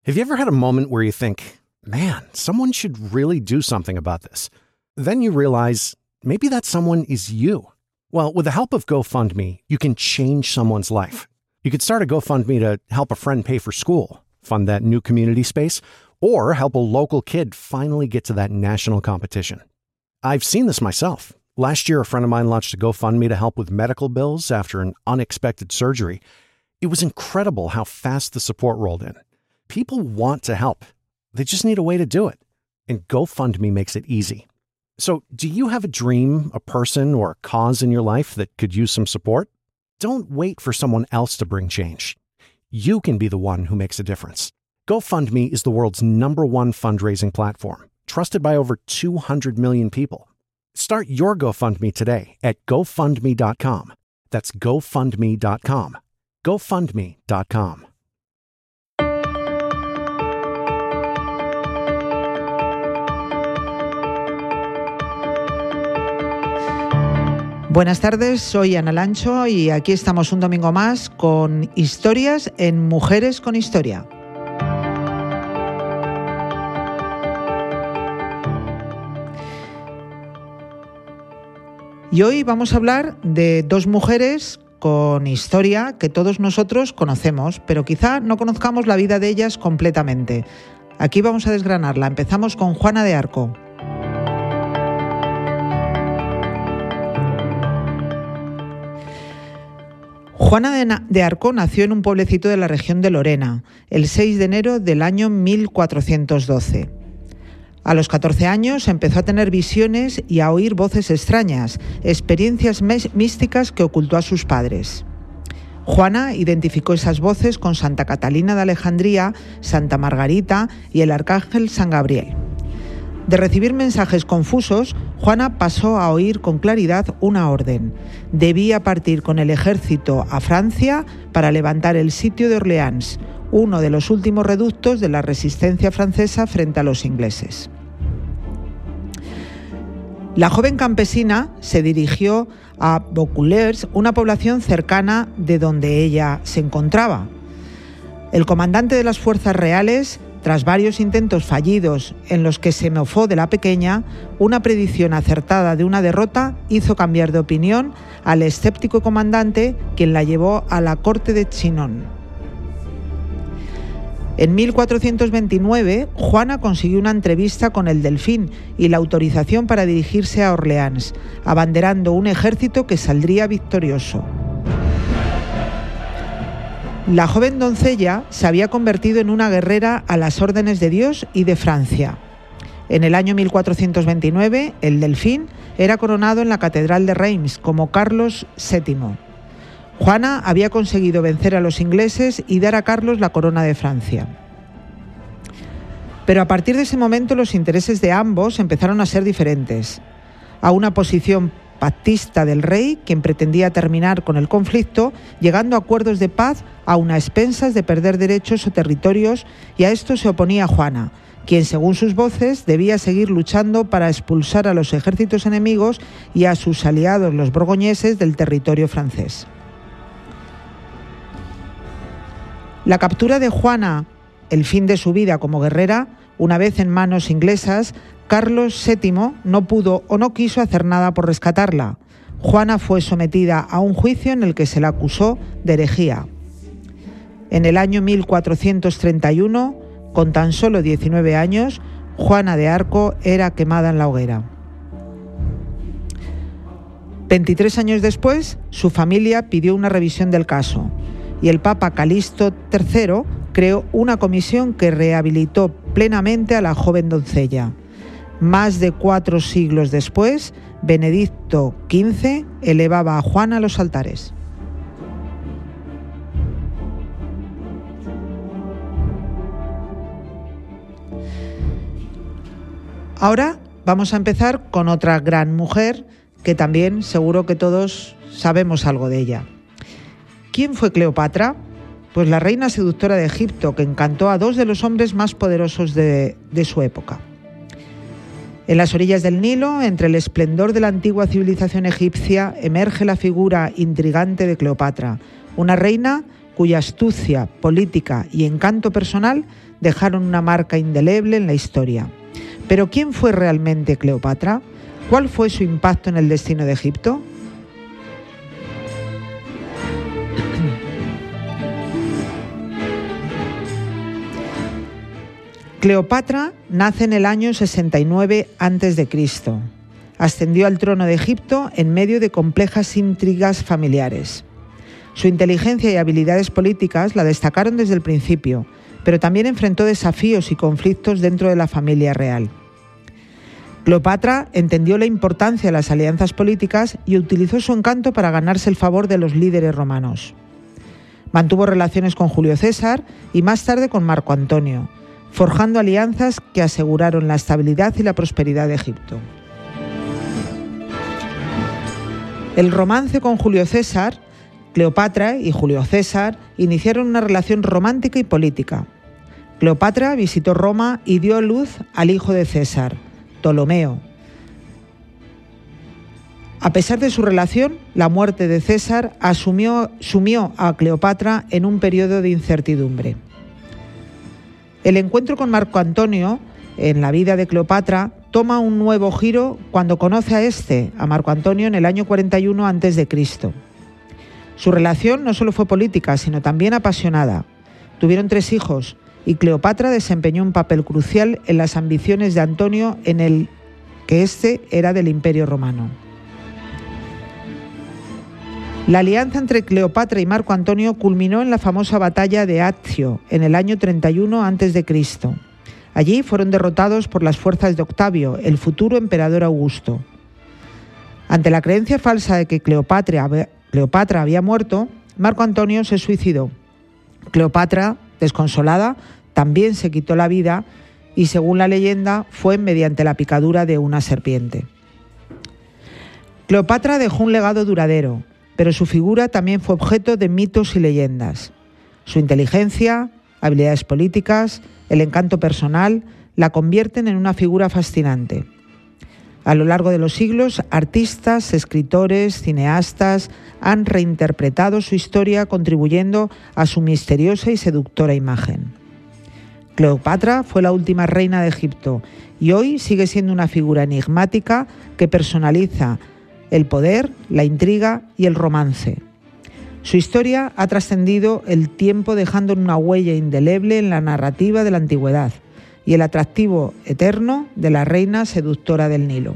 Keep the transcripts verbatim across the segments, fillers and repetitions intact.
Have you ever had a moment where you think, man, someone should really do something about this? Then you realize maybe that someone is you. Well, with the help of GoFundMe, you can change someone's life. You could start a GoFundMe to help a friend pay for school, fund that new community space, or help a local kid finally get to that national competition. I've seen this myself. Last year, a friend of mine launched a GoFundMe to help with medical bills after an unexpected surgery. It was incredible how fast the support rolled in. People want to help. They just need a way to do it. And GoFundMe makes it easy. So, do you have a dream, a person, or a cause in your life that could use some support? Don't wait for someone else to bring change. You can be the one who makes a difference. GoFundMe is the world's number one fundraising platform, trusted by over two hundred million people. Start your GoFundMe today at GoFundMe dot com. That's GoFundMe dot com. GoFundMe dot com. Buenas tardes, soy Ana Lancho y aquí estamos un domingo más con historias en Mujeres con Historia. Y hoy vamos a hablar de dos mujeres con historia que todos nosotros conocemos, pero quizá no conozcamos la vida de ellas completamente. Aquí vamos a desgranarla. Empezamos con Juana de Arco. Juana de Arco nació en un pueblecito de la región de Lorena, el seis de enero del año mil cuatrocientos doce. A los catorce años empezó a tener visiones y a oír voces extrañas, experiencias místicas que ocultó a sus padres. Juana identificó esas voces con Santa Catalina de Alejandría, Santa Margarita y el arcángel San Gabriel. De recibir mensajes confusos, Juana pasó a oír con claridad una orden. Debía partir con el ejército a Francia para levantar el sitio de Orleans, uno de los últimos reductos de la resistencia francesa frente a los ingleses. La joven campesina se dirigió a Vaucouleurs, una población cercana de donde ella se encontraba. El comandante de las fuerzas reales, tras varios intentos fallidos en los que se mofó de la pequeña, una predicción acertada de una derrota hizo cambiar de opinión al escéptico comandante, quien la llevó a la corte de Chinon. En mil cuatrocientos veintinueve, Juana consiguió una entrevista con el Delfín y la autorización para dirigirse a Orleans, abanderando un ejército que saldría victorioso. La joven doncella se había convertido en una guerrera a las órdenes de Dios y de Francia. En el año mil cuatrocientos veintinueve, el Delfín era coronado en la Catedral de Reims como Carlos séptimo. Juana había conseguido vencer a los ingleses y dar a Carlos la corona de Francia. Pero a partir de ese momento los intereses de ambos empezaron a ser diferentes. A una posición pactista del rey, quien pretendía terminar con el conflicto, llegando a acuerdos de paz a unas expensas de perder derechos o territorios, y a esto se oponía Juana, quien, según sus voces, debía seguir luchando para expulsar a los ejércitos enemigos y a sus aliados los borgoñeses del territorio francés. La captura de Juana, el fin de su vida como guerrera, una vez en manos inglesas, Carlos séptimo no pudo o no quiso hacer nada por rescatarla. Juana fue sometida a un juicio en el que se la acusó de herejía. En el año mil cuatrocientos treinta y uno, con tan solo diecinueve años, Juana de Arco era quemada en la hoguera. veintitrés años después, su familia pidió una revisión del caso y el Papa Calixto tercero creó una comisión que rehabilitó plenamente a la joven doncella. Más de cuatro siglos después, Benedicto quince elevaba a Juana a los altares. Ahora vamos a empezar con otra gran mujer que también seguro que todos sabemos algo de ella. ¿Quién fue Cleopatra? Pues la reina seductora de Egipto, que encantó a dos de los hombres más poderosos de, de su época. En las orillas del Nilo, entre el esplendor de la antigua civilización egipcia, emerge la figura intrigante de Cleopatra, una reina cuya astucia, política y encanto personal dejaron una marca indeleble en la historia. Pero ¿quién fue realmente Cleopatra? ¿Cuál fue su impacto en el destino de Egipto? Cleopatra nace en el año sesenta y nueve antes de Cristo. Ascendió al trono de Egipto en medio de complejas intrigas familiares. Su inteligencia y habilidades políticas la destacaron desde el principio, pero también enfrentó desafíos y conflictos dentro de la familia real. Cleopatra entendió la importancia de las alianzas políticas y utilizó su encanto para ganarse el favor de los líderes romanos. Mantuvo relaciones con Julio César y más tarde con Marco Antonio, forjando alianzas que aseguraron la estabilidad y la prosperidad de Egipto. El romance con Julio César, Cleopatra y Julio César iniciaron una relación romántica y política. Cleopatra visitó Roma y dio a luz al hijo de César, Ptolomeo. A pesar de su relación, la muerte de César asumió, sumió a Cleopatra en un periodo de incertidumbre. El encuentro con Marco Antonio en la vida de Cleopatra toma un nuevo giro cuando conoce a este, a Marco Antonio, en el año cuarenta y uno antes de Cristo. Su relación no solo fue política, sino también apasionada. Tuvieron tres hijos y Cleopatra desempeñó un papel crucial en las ambiciones de Antonio, en el que éste era del Imperio Romano. La alianza entre Cleopatra y Marco Antonio culminó en la famosa batalla de Accio en el año treinta y uno antes de Cristo. Allí fueron derrotados por las fuerzas de Octavio, el futuro emperador Augusto. Ante la creencia falsa de que Cleopatra, Cleopatra había muerto, Marco Antonio se suicidó. Cleopatra, desconsolada, también se quitó la vida y, según la leyenda, fue mediante la picadura de una serpiente. Cleopatra dejó un legado duradero, pero su figura también fue objeto de mitos y leyendas. Su inteligencia, habilidades políticas, el encanto personal la convierten en una figura fascinante. A lo largo de los siglos, artistas, escritores, cineastas han reinterpretado su historia, contribuyendo a su misteriosa y seductora imagen. Cleopatra fue la última reina de Egipto y hoy sigue siendo una figura enigmática que personaliza el poder, la intriga y el romance. Su historia ha trascendido el tiempo, dejando una huella indeleble en la narrativa de la antigüedad y el atractivo eterno de la reina seductora del Nilo.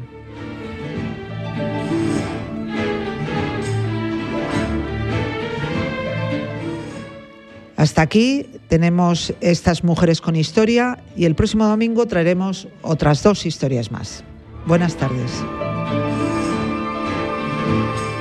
Hasta aquí tenemos estas mujeres con historia y el próximo domingo traeremos otras dos historias más. Buenas tardes.